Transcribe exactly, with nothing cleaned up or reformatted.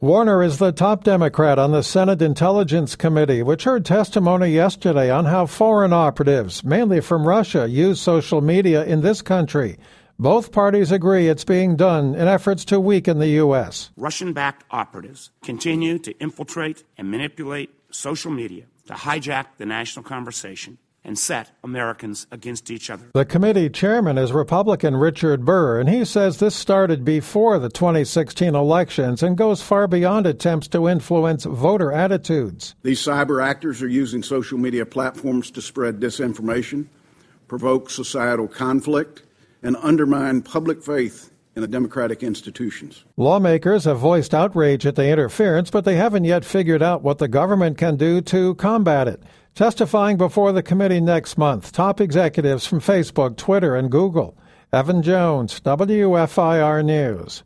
Warner is the top Democrat on the Senate Intelligence Committee, which heard testimony yesterday on how foreign operatives, mainly from Russia, use social media in this country. Both parties agree it's being done in efforts to weaken the U S. Russian-backed operatives continue to infiltrate and manipulate social media to hijack the national conversation and set Americans against each other. The committee chairman is Republican Richard Burr, and he says this started before the twenty sixteen elections and goes far beyond attempts to influence voter attitudes. These cyber actors are using social media platforms to spread disinformation, provoke societal conflict, and undermine public faith in the democratic institutions. Lawmakers have voiced outrage at the interference, but they haven't yet figured out what the government can do to combat it. Testifying before the committee next month, top executives from Facebook, Twitter, and Google. Evan Jones, W F I R News.